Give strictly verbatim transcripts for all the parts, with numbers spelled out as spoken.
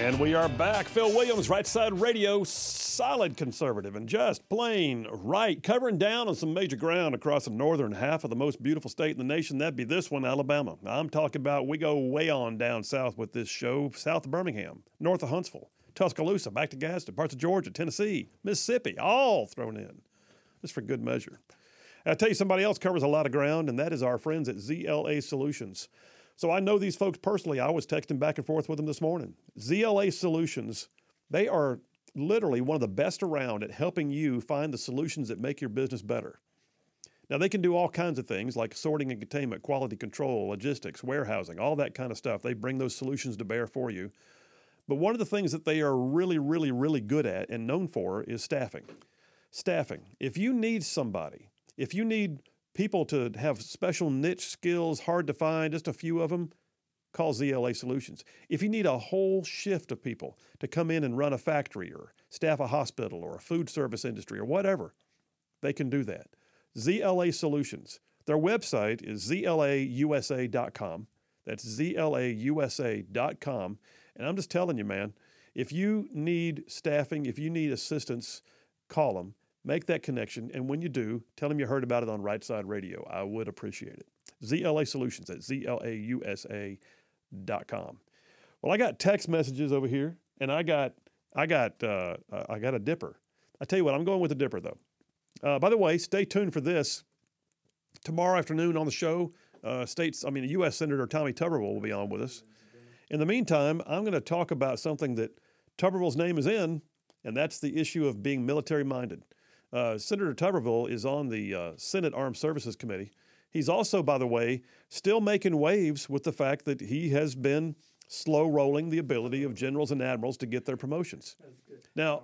And we are back. Phil Williams, Right Side Radio, solid conservative and just plain right, covering down on some major ground across the northern half of the most beautiful state in the nation. That'd be this one, Alabama. I'm talking about, we go way on down south with this show, south of Birmingham, north of Huntsville, Tuscaloosa, back to Gadsden, parts of Georgia, Tennessee, Mississippi, all thrown in. Just for good measure. I'll tell you, somebody else covers a lot of ground, and that is our friends at Z L A Solutions. So I know these folks personally. I was texting back and forth with them this morning. Z L A Solutions, they are literally one of the best around at helping you find the solutions that make your business better. Now, they can do all kinds of things like sorting and containment, quality control, logistics, warehousing, all that kind of stuff. They bring those solutions to bear for you. But one of the things that they are really, really, really good at and known for is staffing. Staffing. If you need somebody, if you need people to have special niche skills, hard to find, just a few of them, call Z L A Solutions. If you need a whole shift of people to come in and run a factory or staff a hospital or a food service industry or whatever, they can do that. Z L A Solutions. Their website is Z L A U S A dot com. That's Z L A U S A dot com. And I'm just telling you, man, if you need staffing, if you need assistance, call them. Make that connection, and when you do, tell them you heard about it on Right Side Radio. I would appreciate it. Z L A Solutions at Z L A U S A dot com. Well, I got text messages over here, and I got I got uh, I got a dipper. I tell you what, I'm going with a dipper though. Uh, by the way, stay tuned for this tomorrow afternoon on the show. Uh, states, I mean, U S Senator Tommy Tuberville will be on with us. In the meantime, I'm going to talk about something that Tuberville's name is in, and that's the issue of being military-minded. Uh, Senator Tuberville is on the uh, Senate Armed Services Committee. He's also, by the way, still making waves with the fact that he has been slow-rolling the ability of generals and admirals to get their promotions. Now,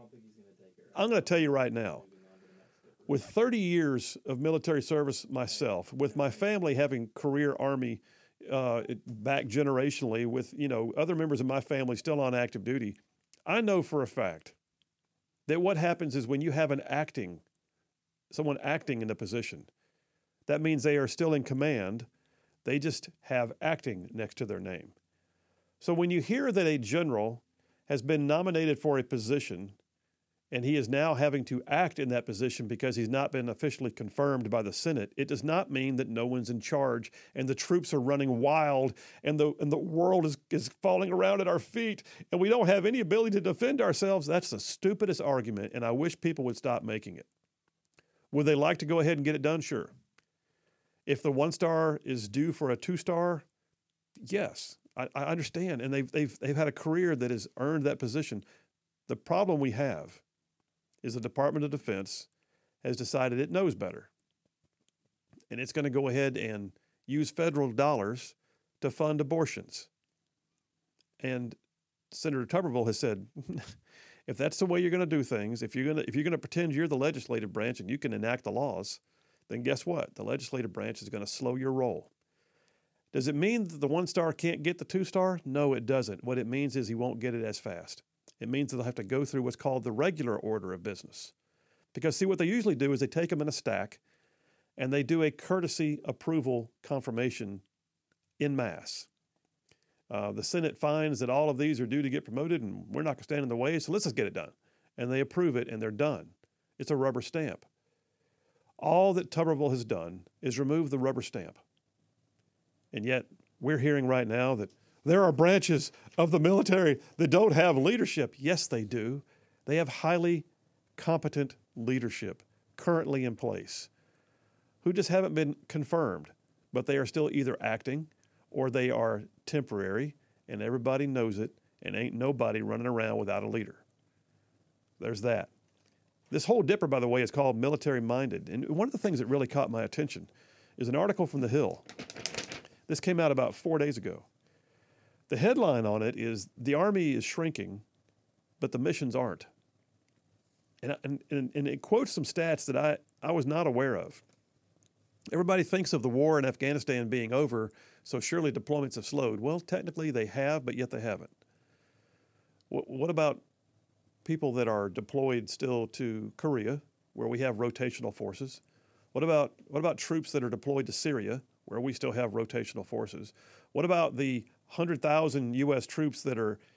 I'm going to tell you right now, with thirty years of military service myself, with my family having career Army uh, back generationally, with you know other members of my family still on active duty, I know for a fact that what happens is when you have an acting, someone acting in a position, that means they are still in command. They just have acting next to their name. So when you hear that a general has been nominated for a position and he is now having to act in that position because he's not been officially confirmed by the Senate, it does not mean that no one's in charge and the troops are running wild and the and the world is, is falling around at our feet and we don't have any ability to defend ourselves. That's the stupidest argument, and I wish people would stop making it. Would they like to go ahead and get it done? Sure. If the one star is due for a two star, yes, I, I understand. And they've, they've, they've had a career that has earned that position. The problem we have is the Department of Defense has decided it knows better. And it's going to go ahead and use federal dollars to fund abortions. And Senator Tuberville has said, if that's the way you're going to do things, if you're going to if you're going to pretend you're the legislative branch and you can enact the laws, then guess what? The legislative branch is going to slow your roll. Does it mean that the one star can't get the two star? No, it doesn't. What it means is he won't get it as fast. It means that they'll have to go through what's called the regular order of business. Because, see, what they usually do is they take them in a stack and they do a courtesy approval confirmation en masse. Uh, the Senate finds that all of these are due to get promoted and we're not going to stand in the way, so let's just get it done. And they approve it and they're done. It's a rubber stamp. All that Tuberville has done is remove the rubber stamp. And yet we're hearing right now that there are branches of the military that don't have leadership. Yes, they do. They have highly competent leadership currently in place who just haven't been confirmed, but they are still either acting or they are temporary, and everybody knows it, and ain't nobody running around without a leader. There's that. This whole dipper, by the way, is called Military Minded. And one of the things that really caught my attention is an article from The Hill. This came out about four days ago. The headline on it is, the Army is shrinking, but the missions aren't. And, and, and it quotes some stats that I, I was not aware of. Everybody thinks of the war in Afghanistan being over, so surely deployments have slowed. Well, technically they have, but yet they haven't. What, what about people that are deployed still to Korea, where we have rotational forces? What about what about troops that are deployed to Syria, where we still have rotational forces? What about the one hundred thousand U S troops that are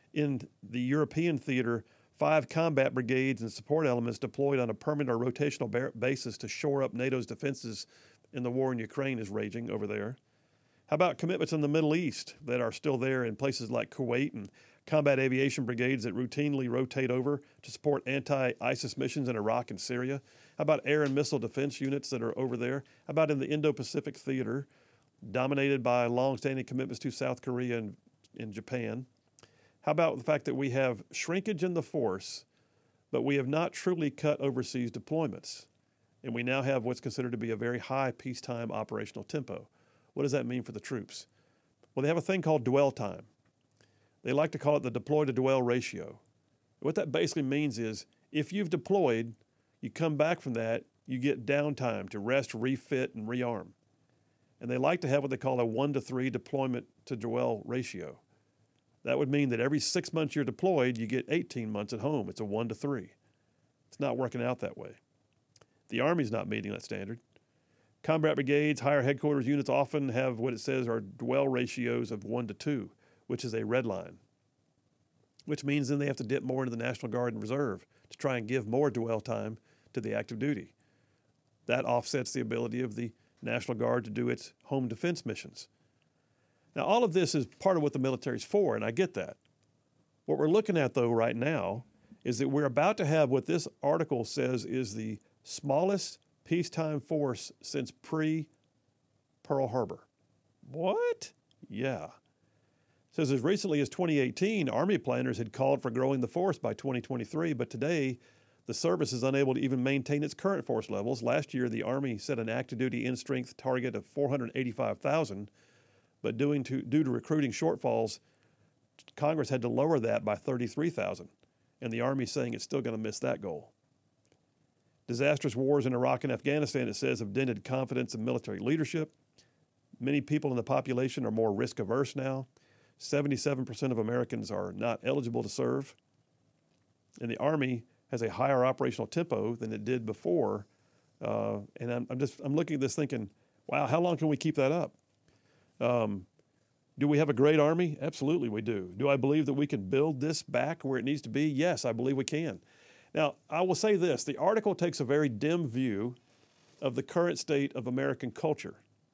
In the European theater, five combat brigades and support elements deployed on a permanent or rotational ba- basis to shore up NATO's defenses in the war in Ukraine is raging over there. How about commitments in the Middle East that are still there in places like Kuwait, and combat aviation brigades that routinely rotate over to support anti-ISIS missions in Iraq and Syria? How about air and missile defense units that are over there? How about in the Indo-Pacific theater, dominated by long-standing commitments to South Korea and, and Japan? How about the fact that we have shrinkage in the force, but we have not truly cut overseas deployments? And we now have what's considered to be a very high peacetime operational tempo. What does that mean for the troops? Well, they have a thing called dwell time. They like to call it the deploy to dwell ratio. What that basically means is if you've deployed, you come back from that, you get downtime to rest, refit, and rearm. And they like to have what they call a one to three deployment to dwell ratio. That would mean that every six months you're deployed, you get eighteen months at home. It's a one to three. It's not working out that way. The Army's not meeting that standard. Combat brigades, higher headquarters units often have what it says are dwell ratios of one to two, which is a red line, which means then they have to dip more into the National Guard and Reserve to try and give more dwell time to the active duty. That offsets the ability of the National Guard to do its home defense missions. Now, all of this is part of what the military's for, and I get that. What we're looking at, though, right now is that we're about to have what this article says is the smallest peacetime force since pre-Pearl Harbor. What? Yeah. It says as recently as twenty eighteen, Army planners had called for growing the force by twenty twenty-three, but today the service is unable to even maintain its current force levels. Last year, the Army set an active duty in-strength target of four hundred eighty-five thousand, but due to, due to recruiting shortfalls, Congress had to lower that by thirty-three thousand, and the Army's saying it's still going to miss that goal. Disastrous wars in Iraq and Afghanistan, it says, have dented confidence in military leadership. Many people in the population are more risk-averse now. seventy-seven percent of Americans are not eligible to serve. And the Army has a higher operational tempo than it did before. Uh, and I'm, I'm just I'm looking at this thinking, wow, how long can we keep that up? Um, do we have a great Army? Absolutely we do. Do I believe that we can build this back where it needs to be? Yes, I believe we can. Now, I will say this. The article takes a very dim view of the current state of American culture,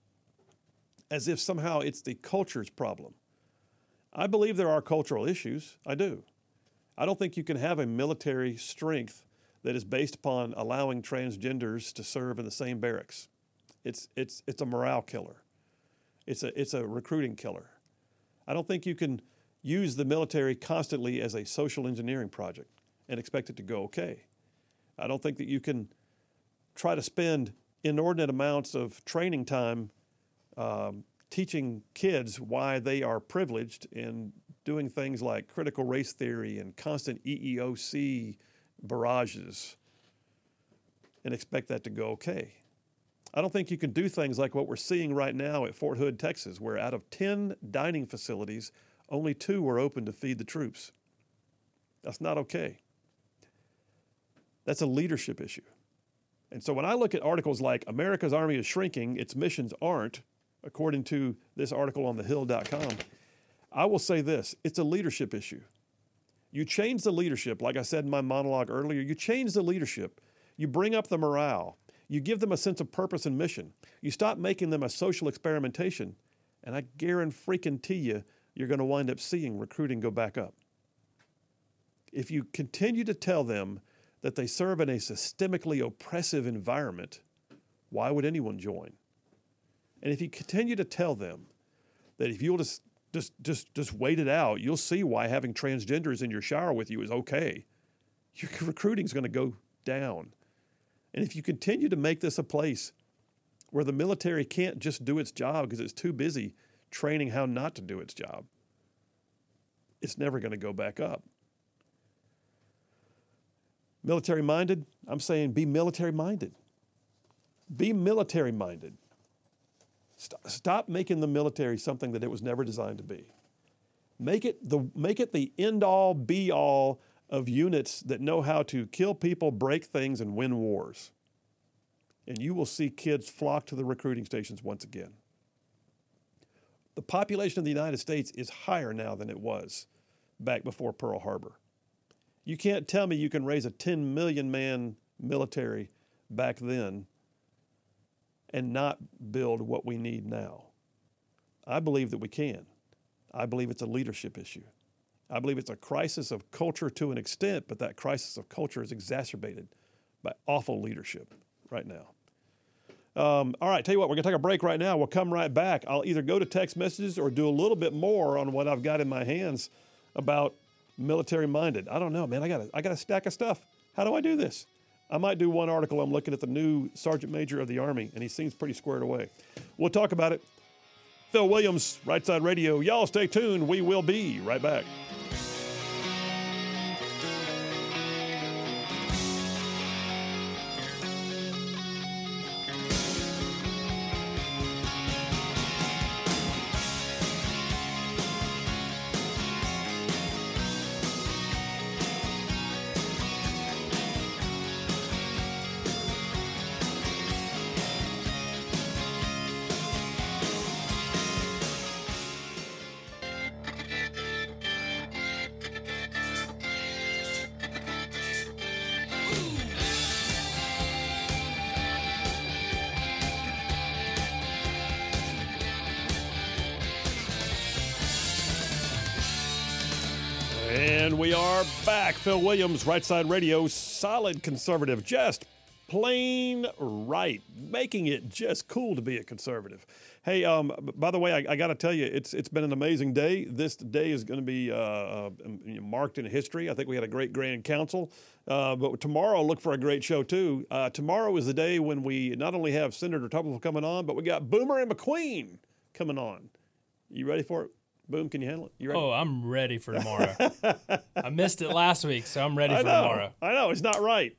as if somehow it's the culture's problem. I believe there are cultural issues. I do. I don't think you can have a military strength that is based upon allowing transgenders to serve in the same barracks. It's, it's, it's a morale killer. It's a, it's a recruiting killer. I don't think you can use the military constantly as a social engineering project and expect it to go okay. I don't think that you can try to spend inordinate amounts of training time um, teaching kids why they are privileged and doing things like critical race theory and constant E E O C barrages and expect that to go okay. I don't think you can do things like what we're seeing right now at Fort Hood, Texas, where out of ten dining facilities, only two were open to feed the troops. That's not okay. That's a leadership issue. And so when I look at articles like America's Army is shrinking, its missions aren't, according to this article on the hill dot com, I will say this, it's a leadership issue. You change the leadership, like I said in my monologue earlier, you change the leadership. You bring up the morale. You give them a sense of purpose and mission. You stop making them a social experimentation, and I guarantee you, you're going to wind up seeing recruiting go back up. If you continue to tell them that they serve in a systemically oppressive environment, why would anyone join? And if you continue to tell them that if you'll just just just just wait it out, you'll see why having transgenders in your shower with you is okay, your recruiting is going to go down. And if you continue to make this a place where the military can't just do its job because it's too busy training how not to do its job, it's never going to go back up. Military-minded, I'm saying be military-minded. Be military-minded. Stop, stop making the military something that it was never designed to be. Make it the, make it the end-all, be-all of units that know how to kill people, break things, and win wars. And you will see kids flock to the recruiting stations once again. The population of the United States is higher now than it was back before Pearl Harbor. You can't tell me you can raise a ten million man military back then and not build what we need now. I believe that we can. I believe it's a leadership issue. I believe it's a crisis of culture to an extent, but that crisis of culture is exacerbated by awful leadership right now. Um, all right, tell you what, we're going to take a break right now. We'll come right back. I'll either go to text messages or do a little bit more on what I've got in my hands about military-minded. I don't know, man. I got a, I got a stack of stuff. How do I do this? I might do one article. I'm looking at the new Sergeant Major of the Army, and he seems pretty squared away. We'll talk about it. Phil Williams, Right Side Radio. Y'all stay tuned. We will be right back. And we are back. Phil Williams, Right Side Radio, solid conservative, just plain right, making it just cool to be a conservative. Hey, um, by the way, I, I got to tell you, it's it's been an amazing day. This day is going to be uh, uh, marked in history. I think we had a great Grand Council, uh, but tomorrow look for a great show too. Uh, tomorrow is the day when we not only have Senator Tupperville coming on, but we got Boomer and McQueen coming on. You ready for it? Boom, can you handle it? You ready? Oh, I'm ready for tomorrow. I missed it last week, so I'm ready I for know, tomorrow. I know, it's not right.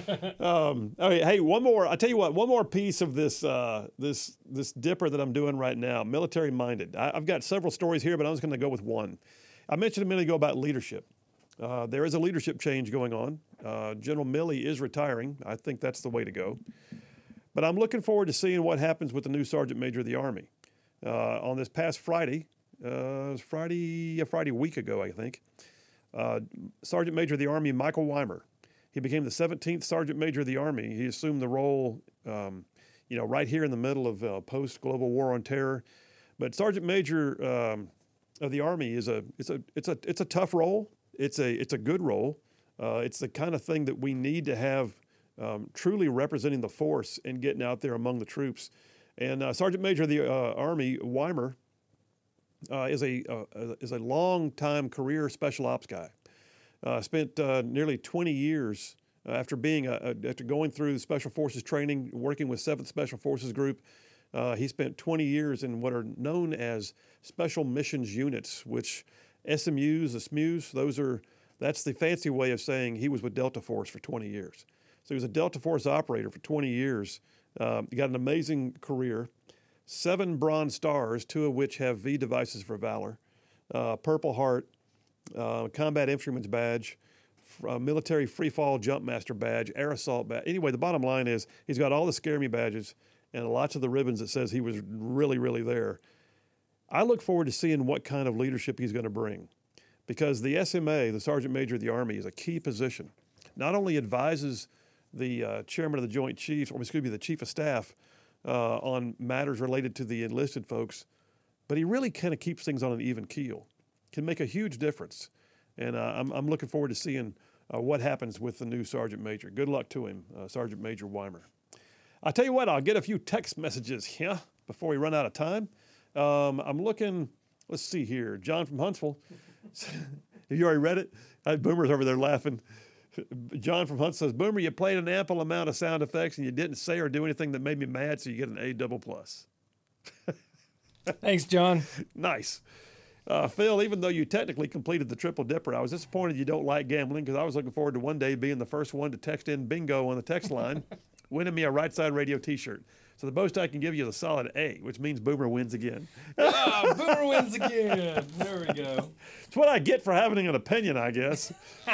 um, okay, hey, one more. I'll tell you what, one more piece of this uh, this this dipper that I'm doing right now, military-minded. I, I've got several stories here, but I'm just going to go with one. I mentioned a minute ago about leadership. Uh, there is a leadership change going on. Uh, General Milley is retiring. I think that's the way to go. But I'm looking forward to seeing what happens with the new Sergeant Major of the Army. Uh, on this past Friday, Uh, it was Friday, a Friday week ago, I think. Uh, Sergeant Major of the Army, Michael Weimer. He became the seventeenth Sergeant Major of the Army. He assumed the role, um, you know, right here in the middle of uh, post-global war on terror. But Sergeant Major um, of the Army is a it's a it's a it's a tough role. It's a it's a good role. Uh, it's the kind of thing that we need to have um, truly representing the force and getting out there among the troops. And uh, Sergeant Major of the uh, Army, Weimer, Uh, is a uh, is a long-time career special ops guy. Uh, spent uh, nearly twenty years uh, after being a, a, after going through Special Forces training, working with seventh Special Forces Group. Uh, he spent twenty years in what are known as Special Missions Units, which S M Us, the S M Us, those are that's the fancy way of saying he was with Delta Force for twenty years. So he was a Delta Force operator for twenty years. Um, he got an amazing career. Seven Bronze Stars, two of which have V devices for valor, uh, Purple Heart, uh, Combat Infantryman's Badge, uh, Military Free Fall Jump Master Badge, Air Assault Badge. Anyway, the bottom line is he's got all the Scare Me badges and lots of the ribbons that says he was really, really there. I look forward to seeing what kind of leadership he's going to bring, because the S M A, the Sergeant Major of the Army, is a key position. Not only advises the uh, Chairman of the Joint Chiefs, or excuse me, the Chief of Staff, Uh, on matters related to the enlisted folks, but he really kind of keeps things on an even keel. Can make a huge difference, and uh, I'm, I'm looking forward to seeing uh, what happens with the new Sergeant Major. Good luck to him, uh, Sergeant Major Weimer. I'll tell you what, I'll get a few text messages here before we run out of time. Um, I'm looking, let's see here, John from Huntsville. Have you already read it? Uh, Boomer's over there laughing. John from Hunt says, Boomer, you played an ample amount of sound effects and you didn't say or do anything that made me mad, so you get an A double plus. Thanks, John. Nice. Uh, Phil, even though you technically completed the triple dipper, I was disappointed you don't like gambling, because I was looking forward to one day being the first one to text in bingo on the text line, winning me a Right Side Radio t-shirt. So the most I can give you is a solid A, which means Boomer wins again. Oh, Boomer wins again. There we go. It's what I get for having an opinion, I guess.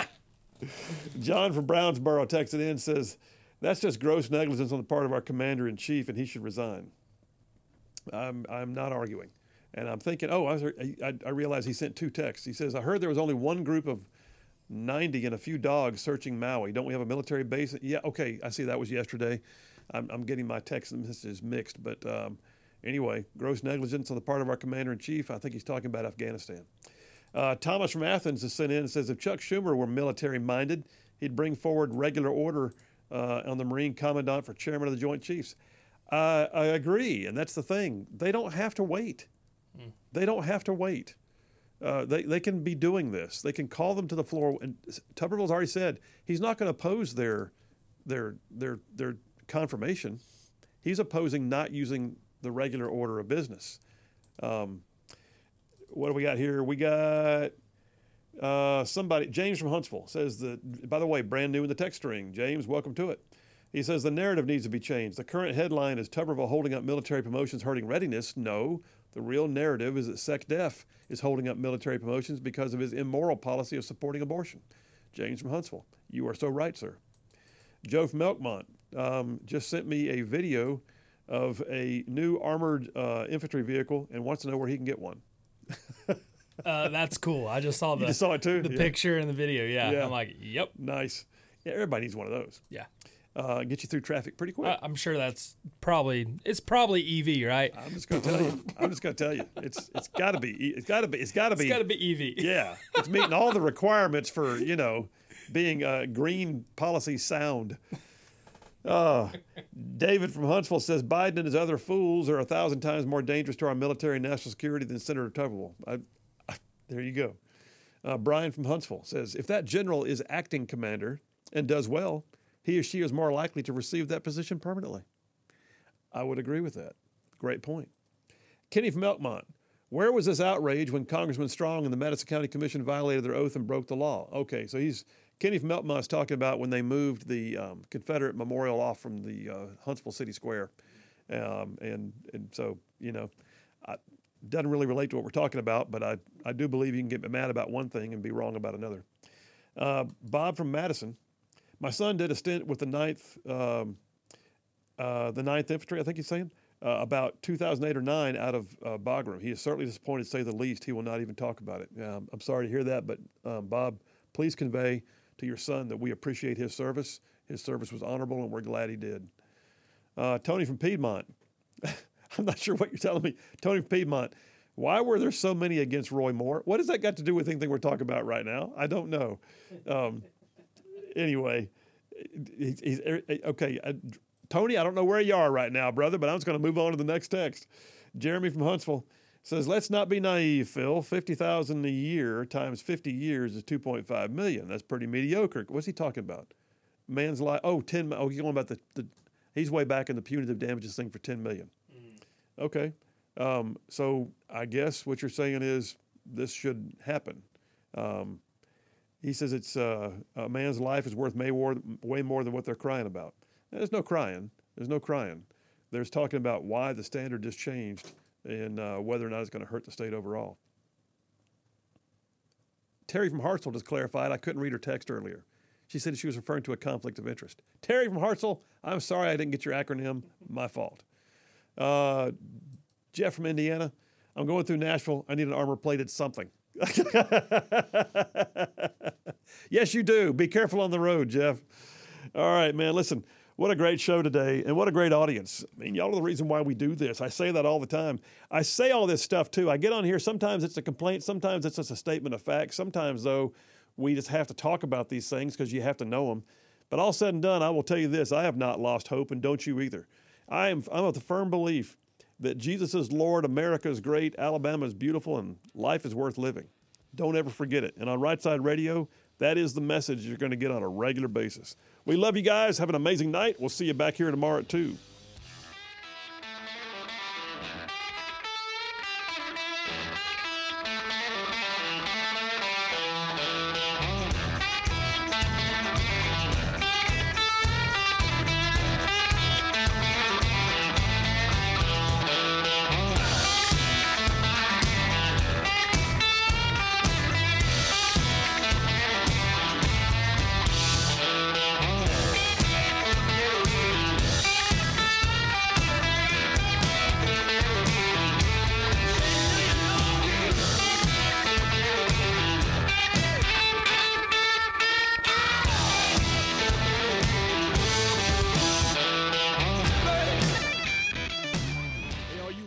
John from Brownsboro texted in and says, that's just gross negligence on the part of our commander-in-chief, and he should resign. I'm, I'm not arguing. And I'm thinking, oh, I, was, I, I realized he sent two texts. He says, I heard there was only one group of ninety and a few dogs searching Maui. Don't we have a military base? Yeah, okay, I see that was yesterday. I'm, I'm getting my text messages mixed. But um, anyway, gross negligence on the part of our commander-in-chief. I think he's talking about Afghanistan. Uh, Thomas from Athens has sent in and says, if Chuck Schumer were military-minded, he'd bring forward regular order uh, on the Marine Commandant for chairman of the Joint Chiefs. Uh, I agree, and that's the thing. They don't have to wait. Mm. They don't have to wait. Uh, they, they can be doing this. They can call them to the floor. And Tuberville's already said he's not going to oppose their, their, their, their confirmation. He's opposing not using the regular order of business. Um, what do we got here? We got uh, somebody, James from Huntsville says that, by the way, brand new in the text string. James, welcome to it. He says the narrative needs to be changed. The current headline is Tuberville holding up military promotions hurting readiness. No, the real narrative is that SecDef is holding up military promotions because of his immoral policy of supporting abortion. James from Huntsville, you are so right, sir. Joe from Elkmont um, just sent me a video of a new armored uh, infantry vehicle and wants to know where he can get one. uh, that's cool. I just saw the, you just saw it too? the yeah. picture and the video. Yeah. yeah. I'm like, yep. Nice. Yeah, everybody needs one of those. Yeah. Uh, get you through traffic pretty quick. I, I'm sure that's probably it's probably E V, right? I'm just gonna tell you. I'm just gonna tell you. It's it's got to be. It's got to be. It's got to be. It's got to be E V. Yeah, it's meeting all the requirements for you know being uh, green policy sound. Uh, David from Huntsville says Biden and his other fools are a thousand times more dangerous to our military and national security than Senator Tuberville. I, I, there you go. Uh, Brian from Huntsville says if that general is acting commander and does well, he or she is more likely to receive that position permanently. I would agree with that. Great point. Kenny from Elkmont, where was this outrage when Congressman Strong and the Madison County Commission violated their oath and broke the law? Okay, so he's Kenny from Elkmont is talking about when they moved the um, Confederate memorial off from the uh, Huntsville City Square. Um, and, and so, you know, it doesn't really relate to what we're talking about, but I, I do believe you can get mad about one thing and be wrong about another. Uh, Bob from Madison, my son did a stint with the ninth, um, uh, the ninth Infantry, I think he's saying, uh, about two thousand eight or nine out of uh, Bagram. He is certainly disappointed, to say the least. He will not even talk about it. Um, I'm sorry to hear that, but um, Bob, please convey to your son that we appreciate his service. His service was honorable, and we're glad he did. Uh, Tony from Piedmont. I'm not sure what you're telling me. Tony from Piedmont. Why were there so many against Roy Moore? What has that got to do with anything we're talking about right now? I don't know. Um, Anyway, he's, he's okay. Uh, Tony, I don't know where you are right now, brother, but I'm just going to move on to the next text. Jeremy from Huntsville says, let's not be naive, Phil. fifty thousand dollars a year times fifty years is two point five million dollars. That's pretty mediocre. What's he talking about? Man's life. Oh, ten. Oh, he's going about the, the he's way back in the punitive damages thing for ten million dollars. Mm. Okay. Um, so I guess what you're saying is this should happen. Um, He says it's uh, a man's life is worth way more, way more than what they're crying about. There's no crying. There's no crying. There's talking about why the standard just changed and uh, whether or not it's going to hurt the state overall. Terry from Hartsville just clarified. I couldn't read her text earlier. She said she was referring to a conflict of interest. Terry from Hartsville, I'm sorry I didn't get your acronym. My fault. Uh, Jeff from Indiana, I'm going through Nashville. I need an armor-plated something. Yes, you do. Be careful on the road, Jeff. All right, man. Listen, what a great show today, and what a great audience. I mean, y'all are the reason why we do this. I say that all the time. I say all this stuff, too. I get on here. Sometimes it's a complaint. Sometimes it's just a statement of fact. Sometimes, though, we just have to talk about these things because you have to know them. But all said and done, I will tell you this. I have not lost hope, and don't you either. I am, I'm of the firm belief that Jesus is Lord, America is great, Alabama is beautiful, and life is worth living. Don't ever forget it. And on Right Side Radio, that is the message you're going to get on a regular basis. We love you guys. Have an amazing night. We'll see you back here tomorrow at two.